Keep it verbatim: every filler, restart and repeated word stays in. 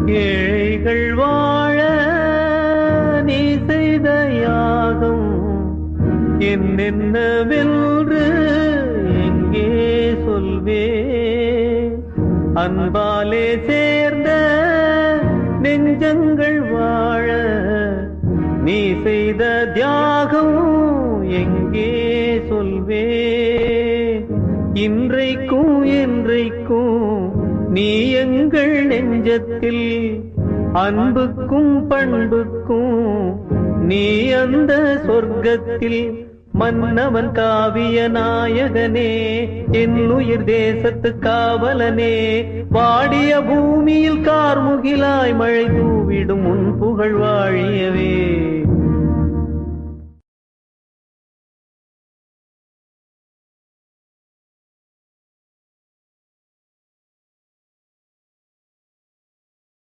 ஏழைகள் வாழ நீ செய்த யாகம் என்னென்னவென்று எங்கே சொல்வே. அன்பாலே சேர்ந்த நெஞ்சங்கள் வாழ நீ செய்த தியாகம் எங்கே சொல்வே. இன்றைக்கும் என்றைக்கும் நீ எங்கள் நெஞ்சத்தில் அன்புக்கும் பண்புக்கும் நீ அந்த சொர்க்கத்தில். மன்னவன் காவிய நாயகனே என் உயிர் தேசத்து காவலனே, வாடிய பூமியில் கார்முகிலாய் மழை தூவிடும் உன் புகழ் வாழியவே.